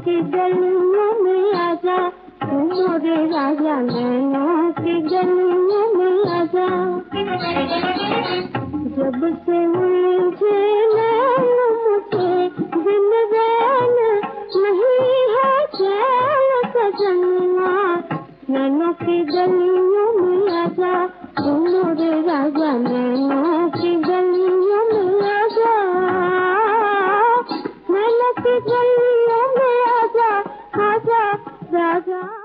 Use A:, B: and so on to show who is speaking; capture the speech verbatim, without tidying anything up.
A: की गलियों में आजा, तू मोरे राजा नैनों की गलियों में आजा। जब से उलझे नैन मुझे दिन रैन नहीं है चैन सजनवा, नैनों की गलियों में आजा, तू मोरे राजा नैनों की गलियों में आजा, नैनों की गलियों में आजा, आजा राजा।